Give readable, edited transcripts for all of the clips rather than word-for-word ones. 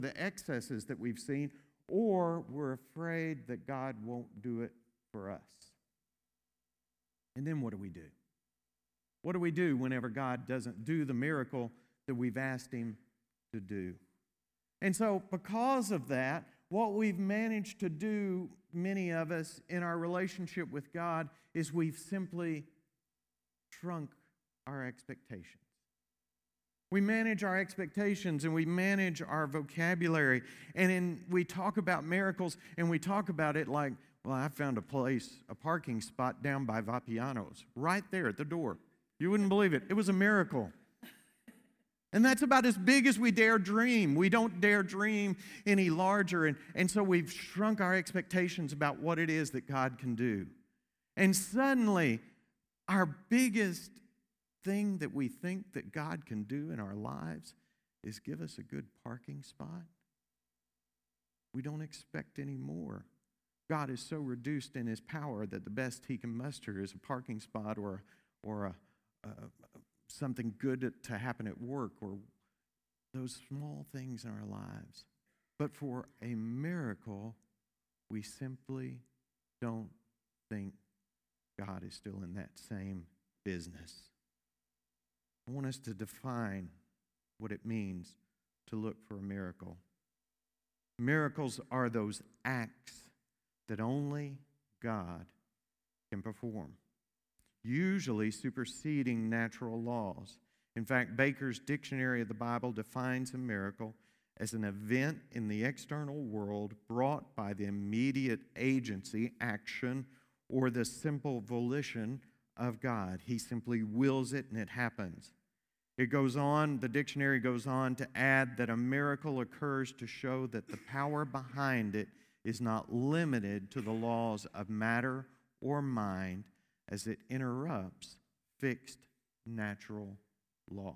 the excesses that we've seen, or we're afraid that God won't do it for us. And then what do we do? What do we do whenever God doesn't do the miracle that we've asked Him to do? And so because of that, what we've managed to do, many of us, in our relationship with God, is we've simply shrunk our expectations. We manage our expectations and we manage our vocabulary. And we talk about miracles and we talk about it like, well, I found a parking spot down by Vapiano's, right there at the door. You wouldn't believe it. It was a miracle. And that's about as big as we dare dream. We don't dare dream any larger. And so we've shrunk our expectations about what it is that God can do. And suddenly, our biggest thing that we think that God can do in our lives is give us a good parking spot. We don't expect any more. God is so reduced in His power that the best He can muster is a parking spot or something good to happen at work, or those small things in our lives. But for a miracle, we simply don't think God is still in that same business. I want us to define what it means to look for a miracle. Miracles are those acts that only God can perform, usually superseding natural laws. In fact, Baker's Dictionary of the Bible defines a miracle as an event in the external world brought by the immediate agency, action, or the simple volition of God. He simply wills it and it happens. It goes on, the dictionary goes on to add that a miracle occurs to show that the power behind it is not limited to the laws of matter or mind, as it interrupts fixed natural laws.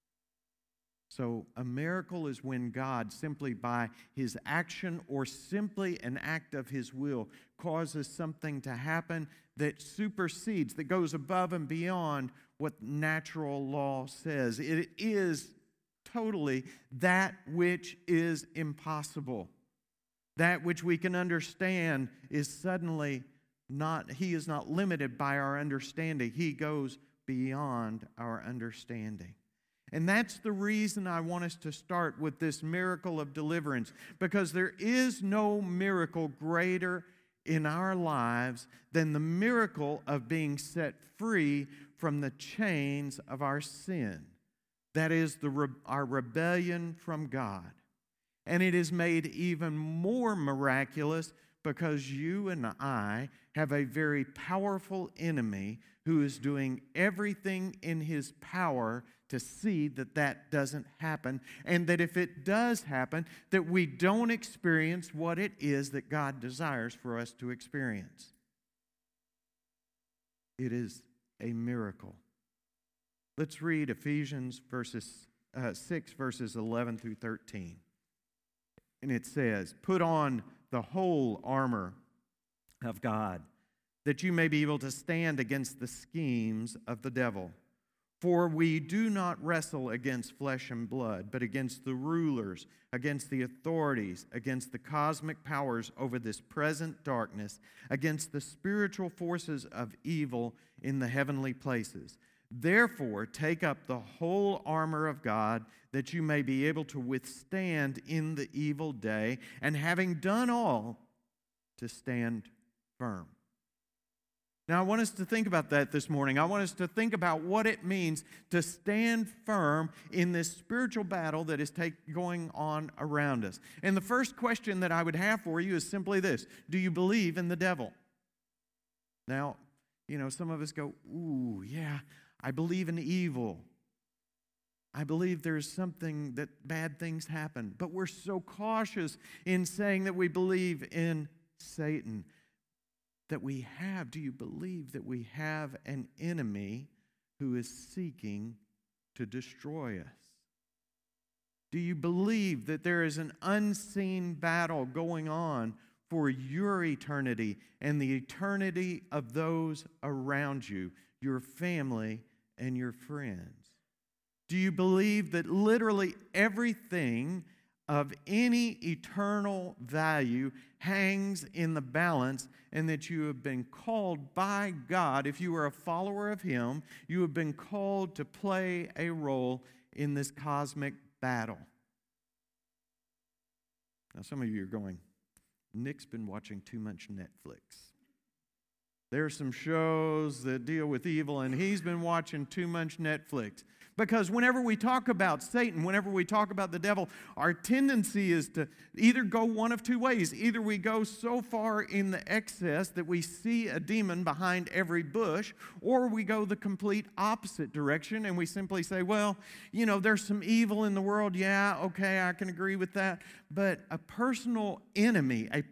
So a miracle is when God, simply by His action or simply an act of His will, causes something to happen that supersedes, that goes above and beyond what natural law says. It is totally that which is impossible. That which we can understand is suddenly not, He is not limited by our understanding. He goes beyond our understanding. And that's the reason I want us to start with this miracle of deliverance, because there is no miracle greater in our lives than the miracle of being set free from the chains of our sin. That is our rebellion from God. And it is made even more miraculous because you and I have a very powerful enemy who is doing everything in his power to see that that doesn't happen, and that if it does happen, that we don't experience what it is that God desires for us to experience. It is a miracle. Let's read Ephesians 6, verses 11 through 13. And it says, "Put on the whole armor of God, that you may be able to stand against the schemes of the devil. For we do not wrestle against flesh and blood, but against the rulers, against the authorities, against the cosmic powers over this present darkness, against the spiritual forces of evil in the heavenly places. Therefore, take up the whole armor of God, that you may be able to withstand in the evil day, and having done all, to stand firm." Now, I want us to think about that this morning. I want us to think about what it means to stand firm in this spiritual battle that is going on around us. And the first question that I would have for you is simply this: do you believe in the devil? Now, some of us go, ooh, yeah, I believe in evil. I believe there's something that bad things happen. But we're so cautious in saying that we believe in Satan. Do you believe that we have an enemy who is seeking to destroy us? Do you believe that there is an unseen battle going on for your eternity and the eternity of those around you, your family and your friends? Do you believe that literally everything of any eternal value hangs in the balance, and that you have been called by God. If you are a follower of Him, you have been called to play a role in this cosmic battle. Now, some of you are going, Nick's been watching too much Netflix. There's some shows that deal with evil, and he's been watching too much Netflix. Because whenever we talk about Satan, whenever we talk about the devil, our tendency is to either go one of two ways. Either we go so far in the excess that we see a demon behind every bush, or we go the complete opposite direction and we simply say, well, you know, there's some evil in the world. Yeah, okay, I can agree with that. But a personal enemy, a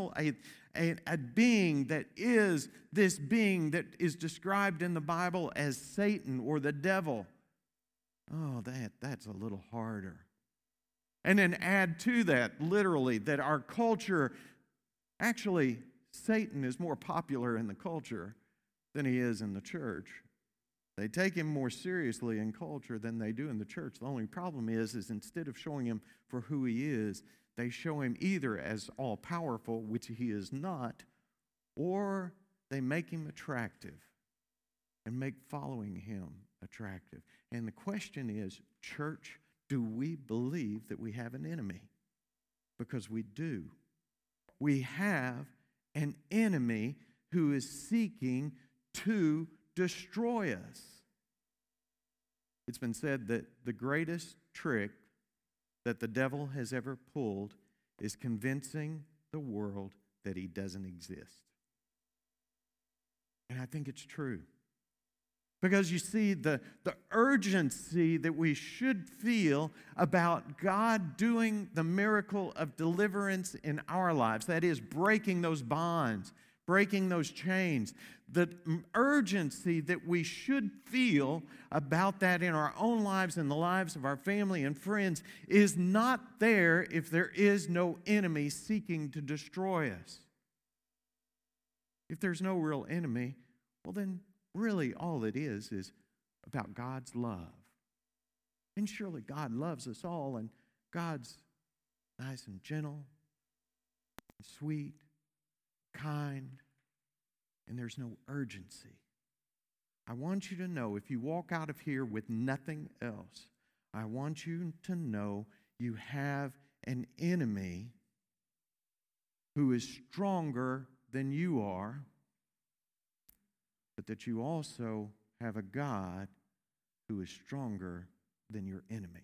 being that is this being that is described in the Bible as Satan or the devil, oh, that's a little harder. And then add to that, literally, that our culture, actually, Satan is more popular in the culture than he is in the church. They take him more seriously in culture than they do in the church. The only problem is instead of showing him for who he is, they show him either as all-powerful, which he is not, or they make him attractive and make following him attractive. And the question is, church, do we believe that we have an enemy? Because we do. We have an enemy who is seeking to destroy us. It's been said that the greatest trick that the devil has ever pulled is convincing the world that he doesn't exist. And I think it's true. Because you see, the urgency that we should feel about God doing the miracle of deliverance in our lives, that is, breaking those bonds, breaking those chains, the urgency that we should feel about that in our own lives and the lives of our family and friends is not there if there is no enemy seeking to destroy us. If there's no real enemy, well then, really, all it is about God's love. And surely God loves us all, and God's nice and gentle, and sweet, kind, and there's no urgency. I want you to know, if you walk out of here with nothing else, I want you to know you have an enemy who is stronger than you are, but that you also have a God who is stronger than your enemy.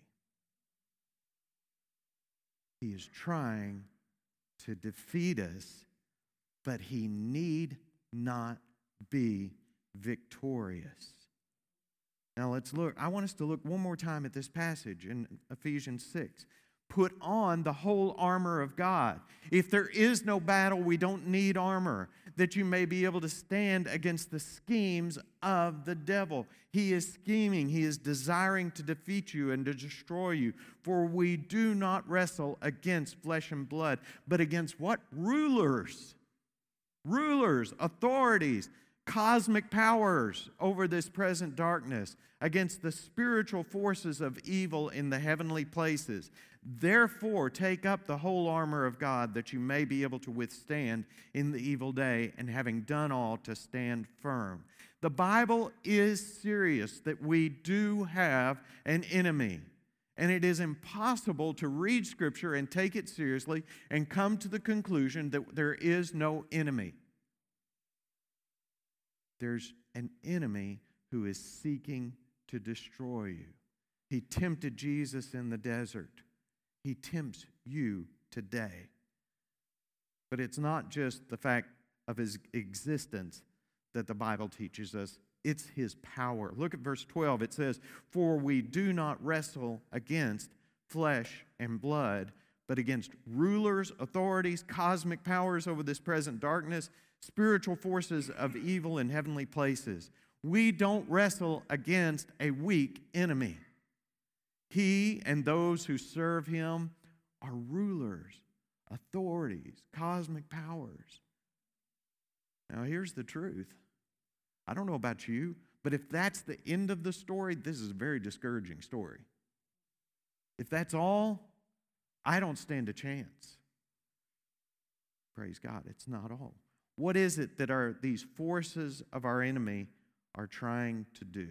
He is trying to defeat us, but he need not be victorious. Now let's look. I want us to look one more time at this passage in Ephesians 6. Put on the whole armor of God. If there is no battle, we don't need armor, that you may be able to stand against the schemes of the devil. He is scheming. He is desiring to defeat you and to destroy you. For we do not wrestle against flesh and blood, but against what? Rulers, authorities, cosmic powers over this present darkness, against the spiritual forces of evil in the heavenly places. Therefore, take up the whole armor of God, that you may be able to withstand in the evil day, and having done all, to stand firm. The Bible is serious that we do have an enemy. And it is impossible to read Scripture and take it seriously and come to the conclusion that there is no enemy. There's an enemy who is seeking to destroy you. He tempted Jesus in the desert. He tempts you today. But it's not just the fact of his existence that the Bible teaches us. It's his power. Look at verse 12. It says, "For we do not wrestle against flesh and blood, but against rulers, authorities, cosmic powers over this present darkness, spiritual forces of evil in heavenly places." We don't wrestle against a weak enemy. He and those who serve him are rulers, authorities, cosmic powers. Now, here's the truth. I don't know about you, but if that's the end of the story, this is a very discouraging story. If that's all, I don't stand a chance. Praise God, it's not all. What is it that these forces of our enemy are trying to do?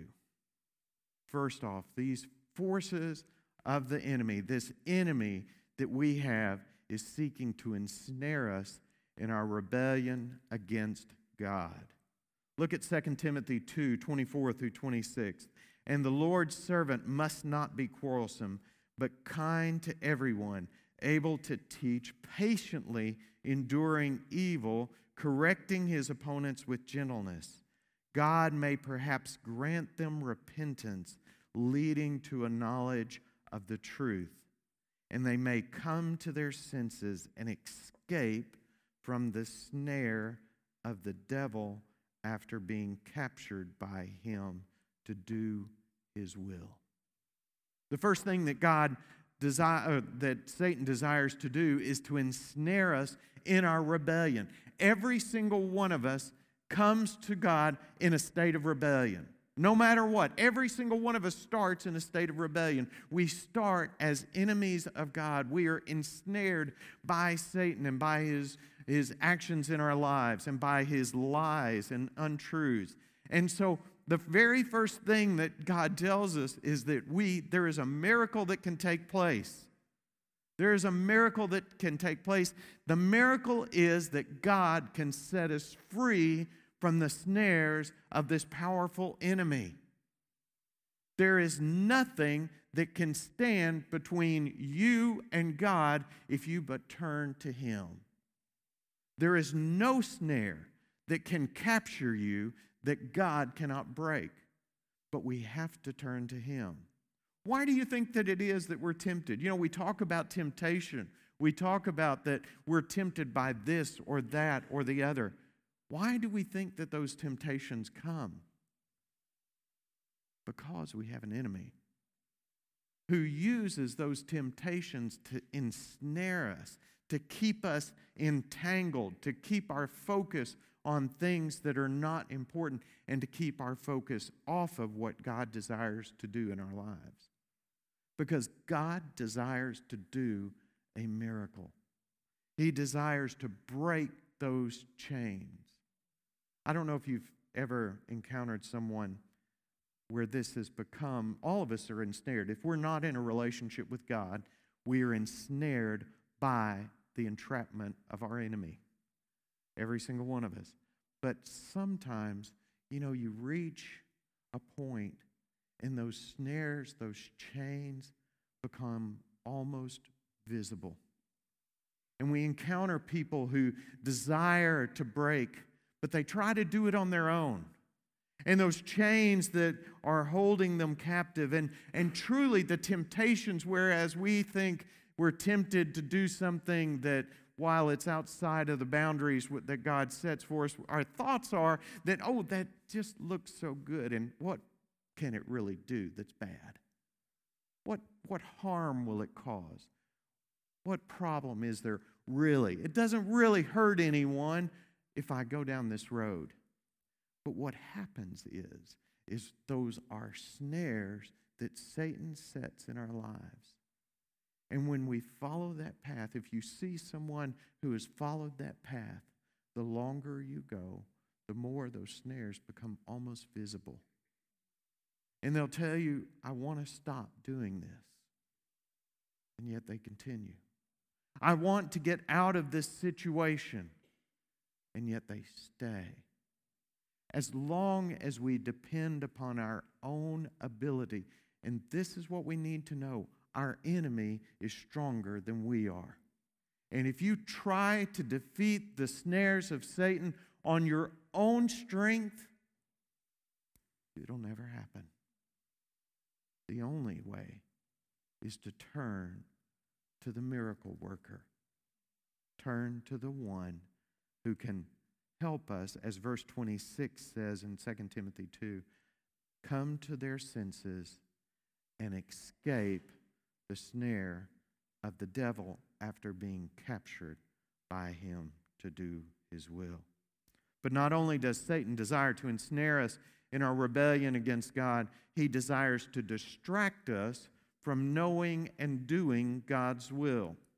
First off, these forces of the enemy, this enemy that we have, is seeking to ensnare us in our rebellion against God. Look at 2 Timothy 2:24 through 26. And the Lord's servant must not be quarrelsome, but kind to everyone, able to teach, patiently enduring evil, correcting his opponents with gentleness. God may perhaps grant them repentance, leading to a knowledge of the truth, and they may come to their senses and escape from the snare of the devil after being captured by him to do his will. The first thing that Satan desires to do is to ensnare us in our rebellion. Every single one of us comes to God in a state of rebellion. No matter what, every single one of us starts in a state of rebellion. We start as enemies of God. We are ensnared by Satan and by his actions in our lives and by his lies and untruths. And so the very first thing that God tells us is that there is a miracle that can take place. There is a miracle that can take place. The miracle is that God can set us free from the snares of this powerful enemy. There is nothing that can stand between you and God if you but turn to him. There is no snare that can capture you that God cannot break. But we have to turn to him. Why do you think that it is that we're tempted? You know, we talk about temptation. We talk about that we're tempted by this or that or the other. Why do we think that those temptations come? Because we have an enemy who uses those temptations to ensnare us, to keep us entangled, to keep our focus on things that are not important, and to keep our focus off of what God desires to do in our lives. Because God desires to do a miracle. He desires to break those chains. I don't know if you've ever encountered someone where this has become, all of us are ensnared. If we're not in a relationship with God, we are ensnared by the entrapment of our enemy. Every single one of us. But sometimes, you reach a point and those snares, those chains become almost visible. And we encounter people who desire to break, but they try to do it on their own. And those chains that are holding them captive. And truly the temptations, whereas we think we're tempted to do something that while it's outside of the boundaries that God sets for us, our thoughts are that, that just looks so good. And what can it really do that's bad? What harm will it cause? What problem is there really? It doesn't really hurt anyone if I go down this road. But what happens is those are snares that Satan sets in our lives. And when we follow that path, if you see someone who has followed that path, the longer you go, the more those snares become almost visible. And they'll tell you, I want to stop doing this. And yet they continue. I want to get out of this situation. And yet they stay. As long as we depend upon our own ability, and this is what we need to know, our enemy is stronger than we are. And if you try to defeat the snares of Satan on your own strength, it'll never happen. The only way is to turn to the miracle worker. Turn to the one who can help us, as verse 26 says in 2 Timothy 2, come to their senses and escape the snare of the devil after being captured by him to do his will. But not only does Satan desire to ensnare us in our rebellion against God, he desires to distract us from knowing and doing God's will.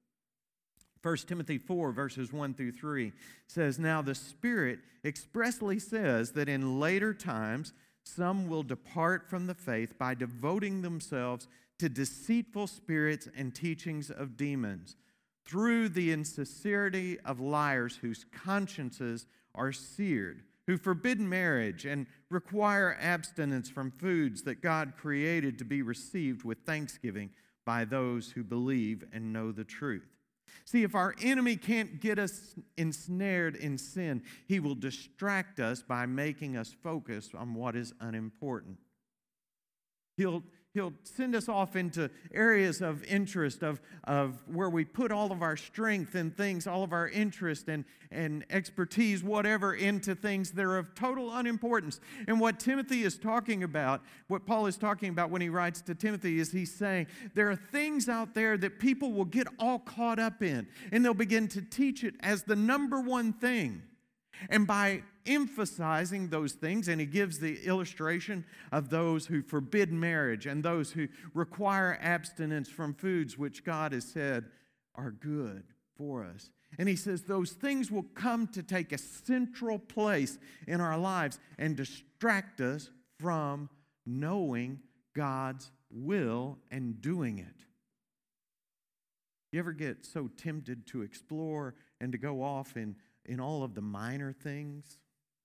1 Timothy 4, verses 1 through 3 says, "Now the Spirit expressly says that in later times some will depart from the faith by devoting themselves to deceitful spirits and teachings of demons, through the insincerity of liars whose consciences are seared, who forbid marriage and require abstinence from foods that God created to be received with thanksgiving by those who believe and know the truth." See, if our enemy can't get us ensnared in sin, he will distract us by making us focus on what is unimportant. He'll send us off into areas of interest, of where we put all of our strength and things, all of our interest and expertise, whatever, into things that are of total unimportance. And what Timothy is talking about, what Paul is talking about when he writes to Timothy, is he's saying there are things out there that people will get all caught up in, and they'll begin to teach it as the number one thing. And by emphasizing those things, and he gives the illustration of those who forbid marriage and those who require abstinence from foods which God has said are good for us. And he says those things will come to take a central place in our lives and distract us from knowing God's will and doing it. You ever get so tempted to explore and to go off in all of the minor things,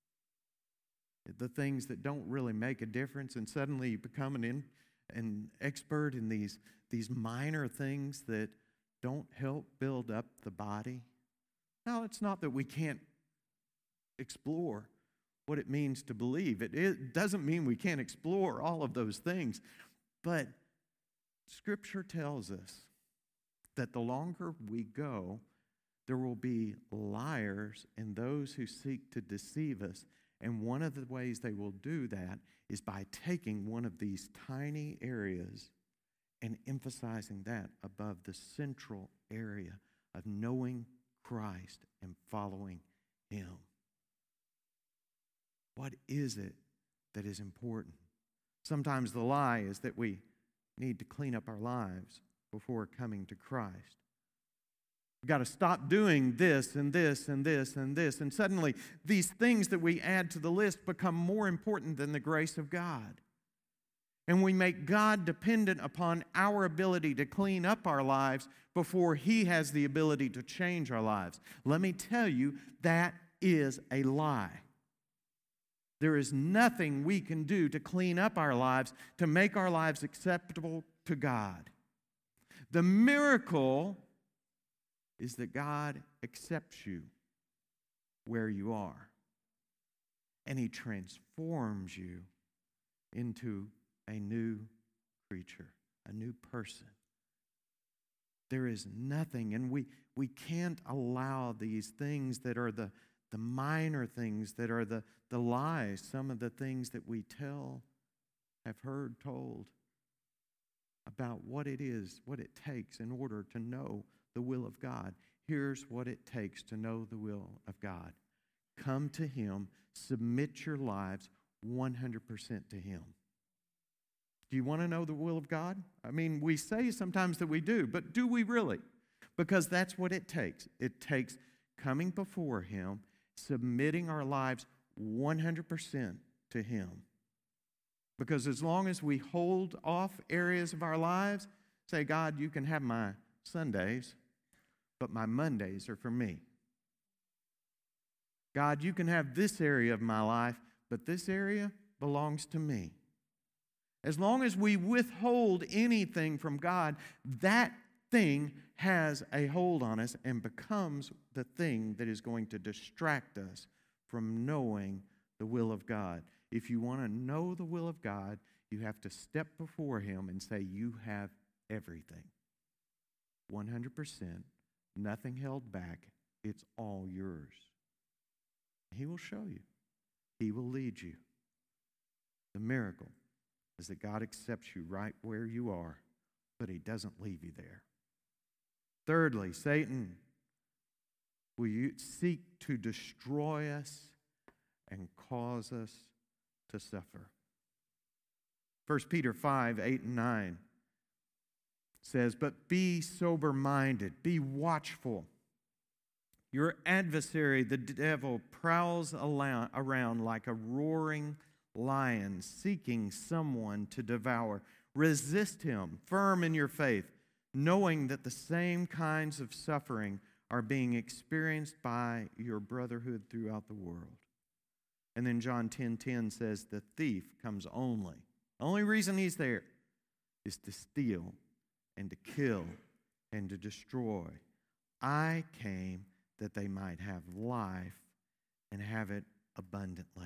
the things that don't really make a difference, and suddenly you become an expert in these minor things that don't help build up the body? Now, it's not that we can't explore what it means to believe. It doesn't mean we can't explore all of those things, but Scripture tells us that the longer we go, there will be liars and those who seek to deceive us. And one of the ways they will do that is by taking one of these tiny areas and emphasizing that above the central area of knowing Christ and following Him. What is it that is important? Sometimes the lie is that we need to clean up our lives before coming to Christ. We've got to stop doing this and this and this and this. And suddenly, these things that we add to the list become more important than the grace of God. And we make God dependent upon our ability to clean up our lives before He has the ability to change our lives. Let me tell you, that is a lie. There is nothing we can do to clean up our lives, to make our lives acceptable to God. The miracle is that God accepts you where you are, and He transforms you into a new creature, a new person. There is nothing, and we can't allow these things that are the minor things, that are the lies, some of the things that we have heard told about what it is, what it takes in order to know the will of God. Here's what it takes to know the will of God. Come to Him, submit your lives 100% to Him. Do you want to know the will of God? I mean, we say sometimes that we do, but do we really? Because that's what it takes. It takes coming before Him, submitting our lives 100% to Him. Because as long as we hold off areas of our lives, say, God, you can have my Sundays, but my Mondays are for me. God, you can have this area of my life, but this area belongs to me. As long as we withhold anything from God, that thing has a hold on us and becomes the thing that is going to distract us from knowing the will of God. If you want to know the will of God, you have to step before Him and say, you have everything. 100%, nothing held back. It's all yours. He will show you. He will lead you. The miracle is that God accepts you right where you are, but He doesn't leave you there. Thirdly, Satan will seek to destroy us and cause us to suffer. 1 Peter 5, 8 and 9 says, but be sober-minded, be watchful. Your adversary, the devil, prowls around like a roaring lion, seeking someone to devour. Resist him, firm in your faith, knowing that the same kinds of suffering are being experienced by your brotherhood throughout the world. And then John 10:10 says, the thief comes only reason he's there is to steal and to kill and to destroy. I came that they might have life and have it abundantly.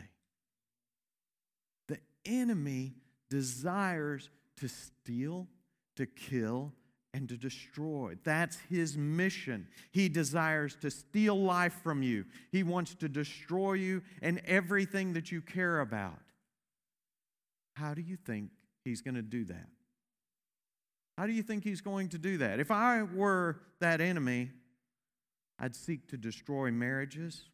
The enemy desires to steal, to kill, and to destroy. That's his mission. He desires to steal life from you. He wants to destroy you and everything that you care about. How do you think he's going to do that? How do you think he's going to do that? If I were that enemy, I'd seek to destroy marriages.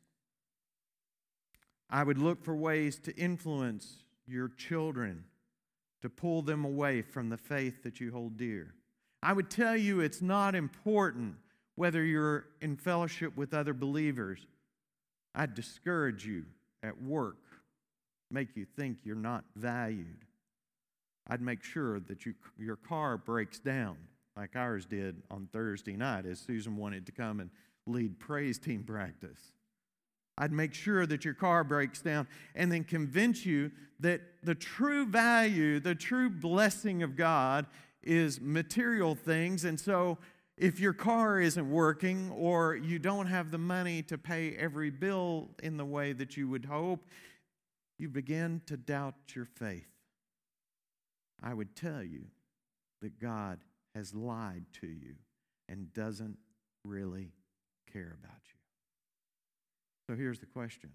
I would look for ways to influence your children, to pull them away from the faith that you hold dear. I would tell you it's not important whether you're in fellowship with other believers. I'd discourage you at work, make you think you're not valued. I'd make sure that your car breaks down like ours did on Thursday night as Susan wanted to come and lead praise team practice. I'd make sure that your car breaks down and then convince you that the true value, the true blessing of God is material things. And so if your car isn't working or you don't have the money to pay every bill in the way that you would hope, you begin to doubt your faith. I would tell you that God has lied to you and doesn't really care about you. So here's the question.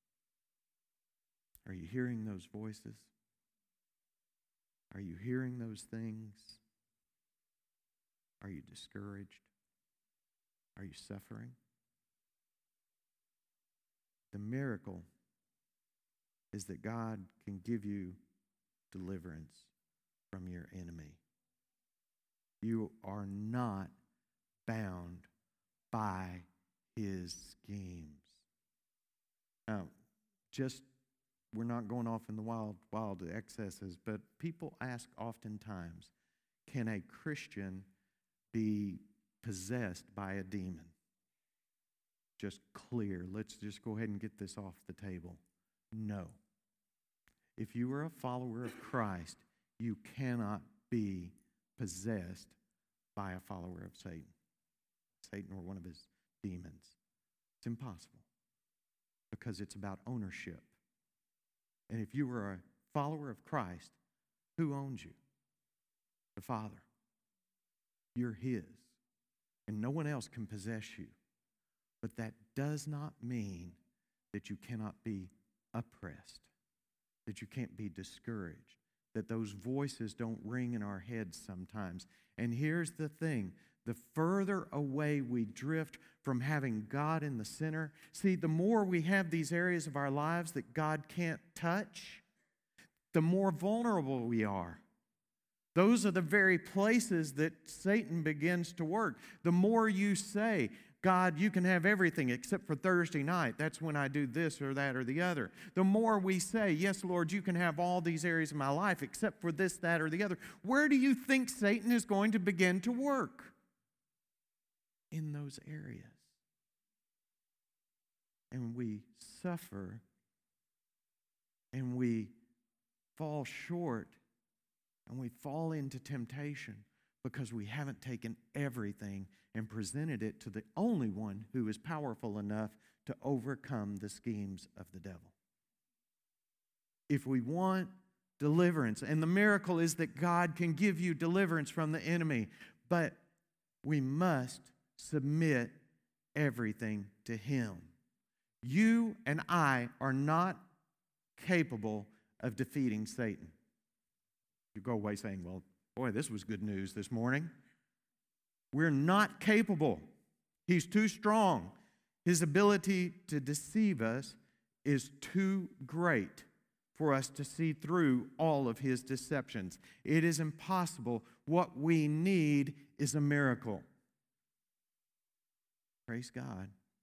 Are you hearing those voices? Are you hearing those things? Are you discouraged? Are you suffering? The miracle is that God can give you deliverance from your enemy. You are not bound by his schemes. Now, we're not going off in the wild excesses, but people ask oftentimes, can a Christian be possessed by a demon? Just clear. Let's just go ahead and get this off the table. No. If you are a follower of Christ, you cannot be possessed by a follower of Satan or one of his demons. It's impossible because it's about ownership. And if you were a follower of Christ, who owns you? The Father. You're his. And no one else can possess you. But that does not mean that you cannot be oppressed, that you can't be discouraged, that those voices don't ring in our heads sometimes. And here's the thing. The further away we drift from having God in the center, see, the more we have these areas of our lives that God can't touch, the more vulnerable we are. Those are the very places that Satan begins to work. The more you say, God, you can have everything except for Thursday night. That's when I do this or that or the other. The more we say, yes, Lord, you can have all these areas of my life except for this, that, or the other. Where do you think Satan is going to begin to work? In those areas. And we suffer and we fall short and we fall into temptation because we haven't taken everything and presented it to the only one who is powerful enough to overcome the schemes of the devil. If we want deliverance, and the miracle is that God can give you deliverance from the enemy, but we must submit everything to him. You and I are not capable of defeating Satan. You go away saying, well, boy, this was good news this morning. We're not capable. He's too strong. His ability to deceive us is too great for us to see through all of his deceptions. It is impossible. What we need is a miracle. Praise God.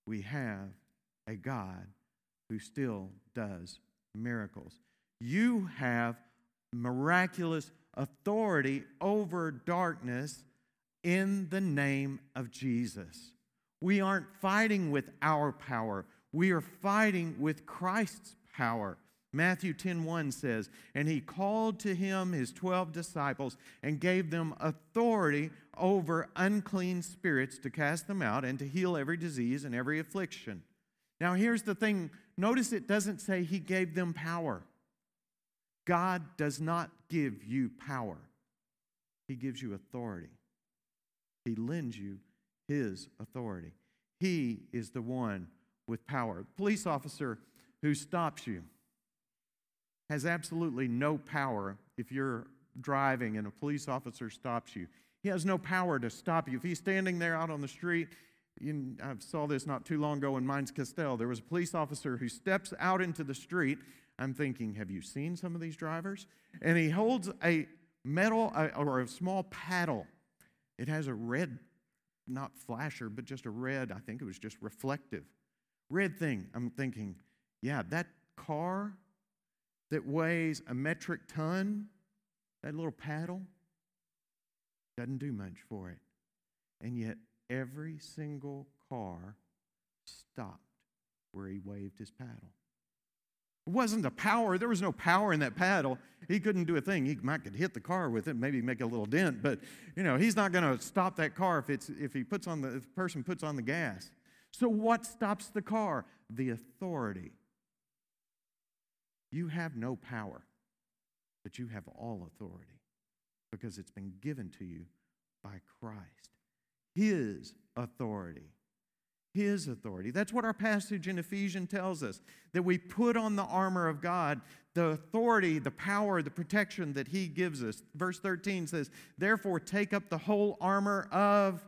we have a God who still does miracles. You have miraculous authority over darkness in the name of Jesus. We aren't fighting with our power. We are fighting with Christ's power. Matthew 10:1 says, "And he called to him his 12 disciples and gave them authority over unclean spirits to cast them out and to heal every disease and every affliction." Now here's the thing. Notice it doesn't say he gave them power. God does not give you power. He gives you authority. He lends you his authority. He is the one with power. The police officer who stops you has absolutely no power if you're driving and a police officer stops you. He has no power to stop you. If he's standing there out on the street, I saw this not too long ago in Mines Castell. There was a police officer who steps out into the street. I'm thinking, have you seen some of these drivers? And he holds a metal or a small paddle. It has a red, not flasher, but just a red, I think it was just reflective, red thing. I'm thinking, yeah, that car that weighs a metric ton, that little paddle, doesn't do much for it. And yet every single car stopped where he waved his paddle. It wasn't the power. There was no power in that paddle. He couldn't do a thing. He might could hit the car with it, maybe make a little dent, but he's not going to stop that car if the person puts on the gas. So what stops the car? The authority. You have no power, but you have all authority because it's been given to you by Christ. His authority. His authority. That's what our passage in Ephesians tells us, that we put on the armor of God, the authority, the power, the protection that he gives us. Verse 13 says, "Therefore take up the whole armor of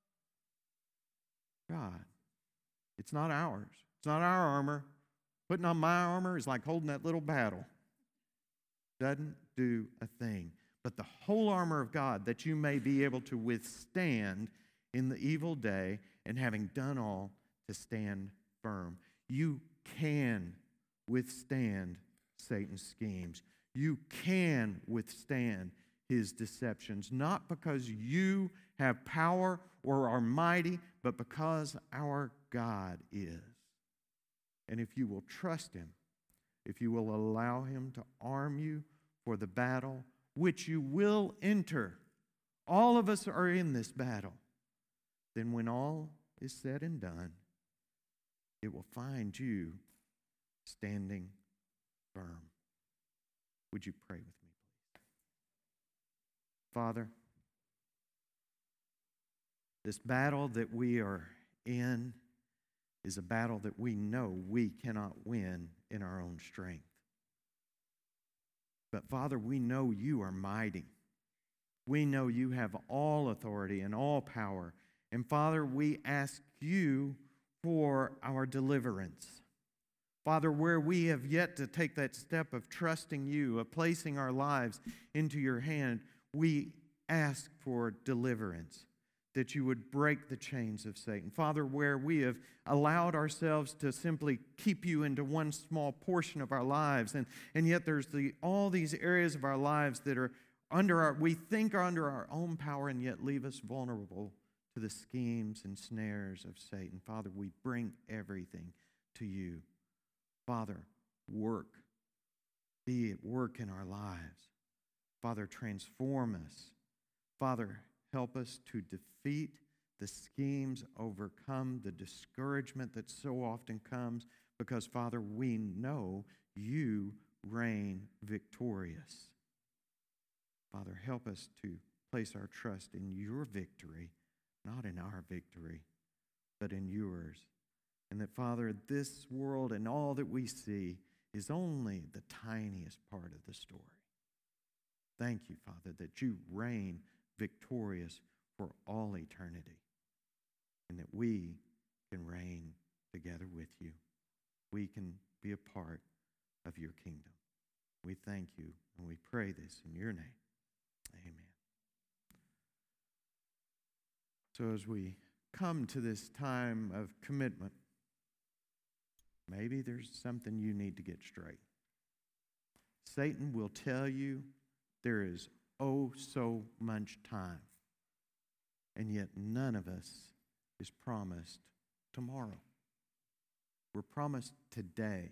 God." It's not ours. It's not our armor. Putting on my armor is like holding that little paddle. Doesn't do a thing. But the whole armor of God, that you may be able to withstand in the evil day, and having done all, to stand firm. You can withstand Satan's schemes. You can withstand his deceptions, not because you have power or are mighty, but because our God is. And if you will trust him, if you will allow him to arm you for the battle, which you will enter, all of us are in this battle, then when all is said and done, it will find you standing firm. Would you pray with me, please? Father, this battle that we are in is a battle that we know we cannot win in our own strength. But Father, we know you are mighty. We know you have all authority and all power. And Father, we ask you for our deliverance. Father, where we have yet to take that step of trusting you, of placing our lives into your hand, we ask for deliverance, that you would break the chains of Satan. Father, where we have allowed ourselves to simply keep you into one small portion of our lives, and yet there's all these areas of our lives that are we think are under our own power and yet leave us vulnerable to the schemes and snares of Satan. Father, we bring everything to you. Father, be at work in our lives. Father, transform us. Father, help us to defeat the schemes, overcome the discouragement that so often comes, because, Father, we know you reign victorious. Father, help us to place our trust in your victory, not in our victory, but in yours. And that, Father, this world and all that we see is only the tiniest part of the story. Thank you, Father, that you reign victorious for all eternity, and that we can reign together with you. We can be a part of your kingdom. We thank you, and we pray this in your name. Amen. So as we come to this time of commitment, Maybe there's something you need to get straight. Satan will tell you there is oh so much time, and yet none of us is promised tomorrow. We're promised today.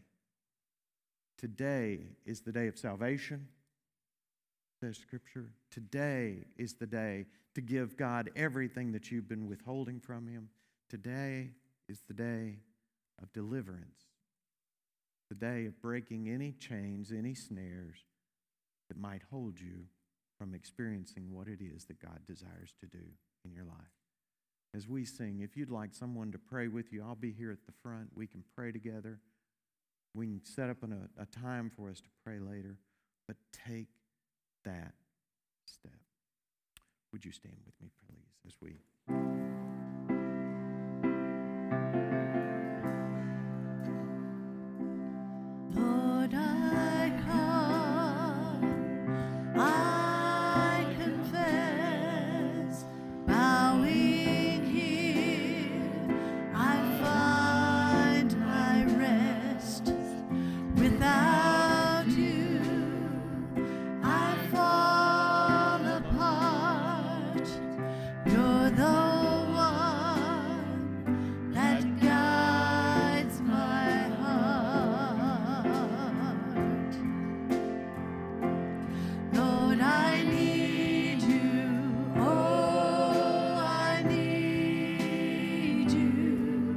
Today is the day of salvation, says Scripture. Today is the day to give God everything that you've been withholding from Him. Today is the day of deliverance, the day of breaking any chains, any snares that might hold you from experiencing what it is that God desires to do in your life. As we sing, if you'd like someone to pray with you, I'll be here at the front. We can pray together. We can set up a time for us to pray later, but take that step. Would you stand with me, please, as we... Lord, I come, I confess, bowing here, I find my rest. Without you, I fall apart. You're the one that guides my heart. Lord, I need you. Oh, I need you.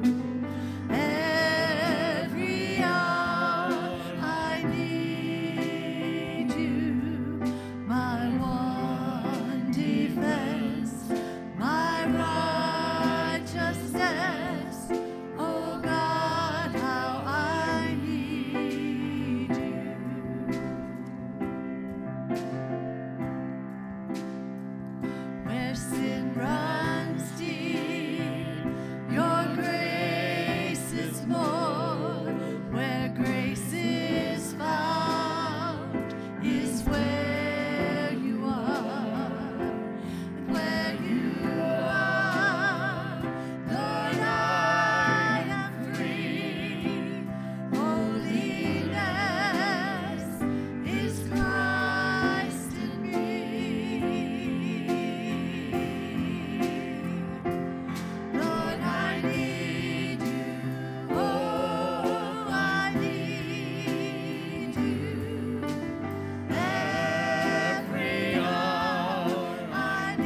Every hour I need you. My one defense, my righteousness. Oh God, how I need you. Where sin runs deep, your grace is more. Where grace is found is where you are. And where you are, Lord, I am free. Holiness is Christ in me. Lord, I need you. Oh, I need you. Every hour I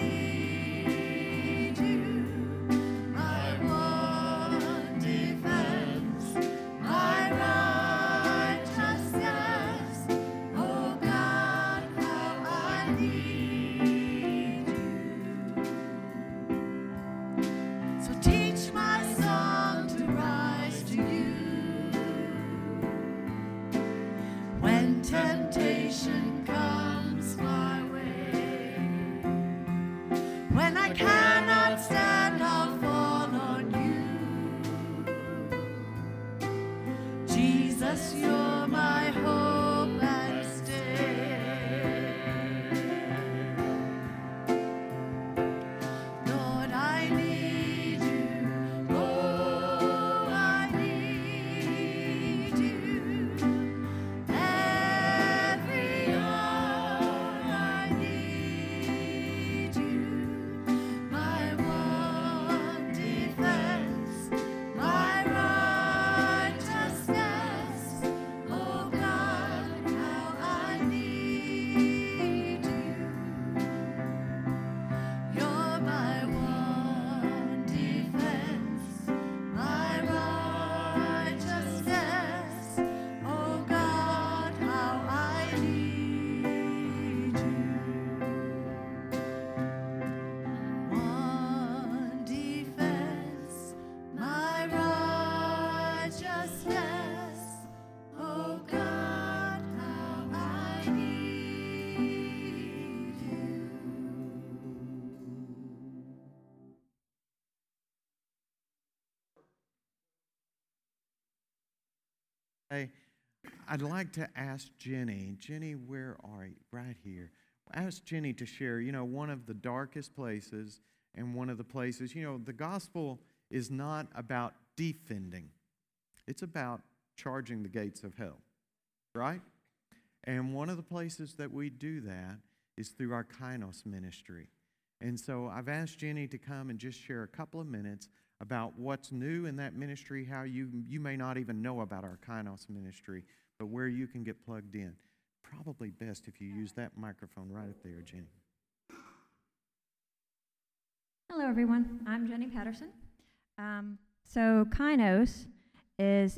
need you. My one defense, my righteousness. Oh God, how I need you. So teach my song to rise to you. When temptation comes my way, when I cannot stand, I'll fall on you. Jesus, you're my hope and stay. Lord, I need you. Oh, I need you. Every hour I need you. My one defense, my righteousness. Oh God, how I need you. You're my one defense, my righteousness. Oh God, how I need you. One defense, my righteousness. Oh God, how I need you. Hey, I'd like to ask Jenny. Jenny, where are you? Right here. Ask Jenny to share, one of the darkest places and one of the places, the gospel is not about defending. It's about charging the gates of hell, right? And one of the places that we do that is through our Kainos ministry. And so I've asked Jenny to come and just share a couple of minutes about what's new in that ministry, how you may not even know about our Kainos ministry, but where you can get plugged in. Probably best if you use that microphone right up there, Jenny. Hello, everyone. I'm Jenny Patterson. So Kainos is